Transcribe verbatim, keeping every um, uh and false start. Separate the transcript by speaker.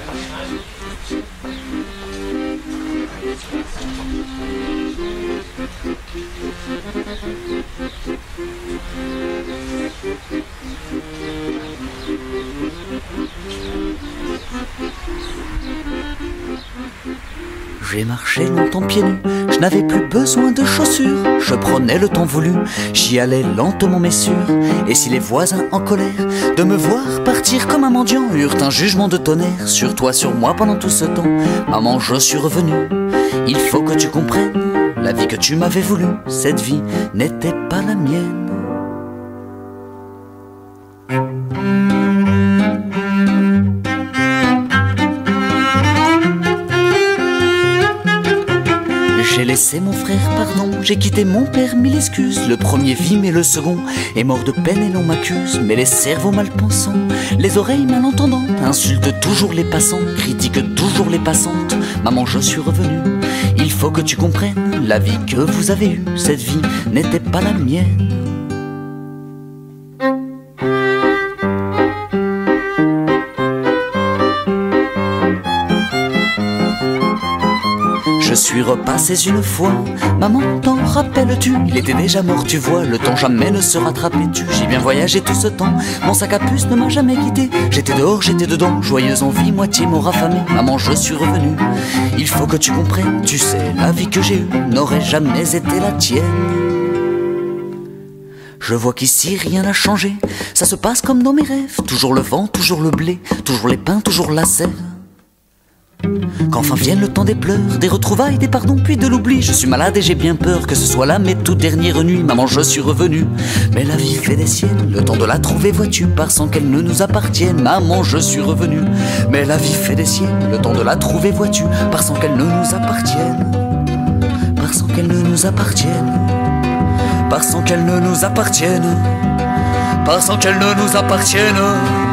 Speaker 1: J'ai marché longtemps pieds nus, je n'avais plus besoin de chaussures. Je prenais le temps voulu, j'y allais lentement mais sûr. Et si les voisins en colère de me voir partir comme un mendiant eurent un jugement de tonnerre sur toi, sur moi pendant tout ce temps, maman, je suis revenu. Il faut que tu comprennes, la vie que tu m'avais voulu, cette vie n'était pas la mienne. J'ai laissé mon frère, pardon, j'ai quitté mon père, mille excuses. Le premier vit mais le second est mort de peine et l'on m'accuse. Mais les cerveaux mal pensants, les oreilles malentendantes insultent toujours les passants, critiquent toujours les passantes. Maman, je suis revenu, il faut que tu comprennes, la vie que vous avez eue, cette vie n'était pas la mienne. Je suis repassé une fois, maman, t'en rappelles-tu? Il était déjà mort, tu vois, le temps jamais ne se rattrapait-tu? J'ai bien voyagé tout ce temps, mon sac à puce ne m'a jamais quitté. J'étais dehors, j'étais dedans, joyeuse envie, moitié mort affamé. Maman, je suis revenu, il faut que tu comprennes, tu sais, la vie que j'ai eue n'aurait jamais été la tienne. Je vois qu'ici rien n'a changé, ça se passe comme dans mes rêves. Toujours le vent, toujours le blé, toujours les pins, toujours la sève. Qu'enfin vienne le temps des pleurs, des retrouvailles, des pardons, puis de l'oubli. Je suis malade et j'ai bien peur que ce soit là mes toutes dernières nuits. Maman, je suis revenu, mais la vie fait des siennes. Le temps de la trouver, vois-tu, par sans qu'elle ne nous appartienne. Maman, je suis revenu, mais la vie fait des siennes. Le temps de la trouver, vois-tu, par sans qu'elle ne nous appartienne. Par sans qu'elle ne nous appartienne. Par sans qu'elle ne nous appartienne. Par sans qu'elle ne nous appartienne.